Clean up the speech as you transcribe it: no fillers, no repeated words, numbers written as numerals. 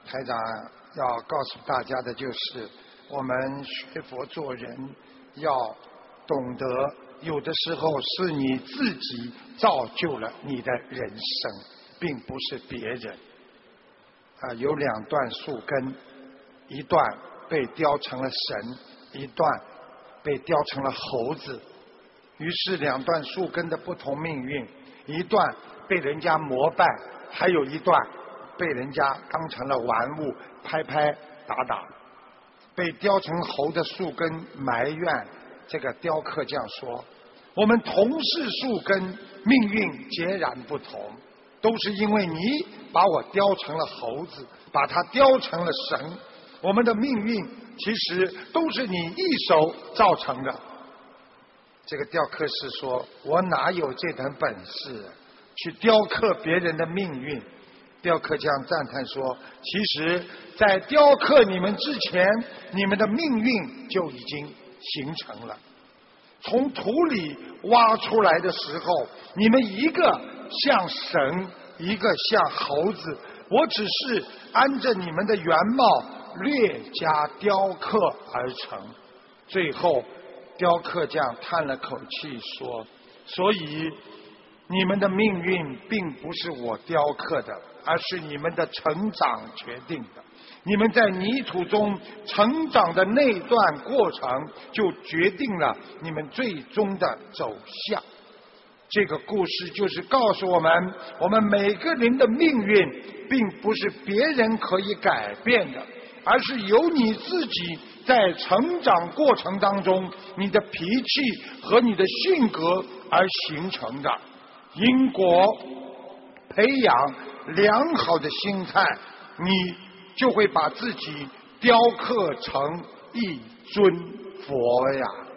台长要告诉大家的就是，我们学佛做人要懂得，有的时候是你自己造就了你的人生，并不是别人。有两段树根，一段被雕成了神，一段被雕成了猴子。于是两段树根的不同命运，一段被人家膜拜，还有一段被人家当成了玩物，拍拍打打。被雕成猴的树根埋怨这个雕刻匠说，我们同是树根，命运截然不同，都是因为你把我雕成了猴子，把它雕成了神，我们的命运其实都是你一手造成的。这个雕刻师说，我哪有这等本事去雕刻别人的命运？雕刻匠赞叹说，其实在雕刻你们之前，你们的命运就已经形成了。从土里挖出来的时候，你们一个像神，一个像猴子，我只是按着你们的原貌略加雕刻而成。最后雕刻匠叹了口气说，所以你们的命运并不是我雕刻的，而是你们的成长决定的。你们在泥土中成长的那段过程，就决定了你们最终的走向。这个故事就是告诉我们，我们每个人的命运并不是别人可以改变的，而是由你自己在成长过程当中，你的脾气和你的性格而形成的。因果培养良好的心态，你就会把自己雕刻成一尊佛呀。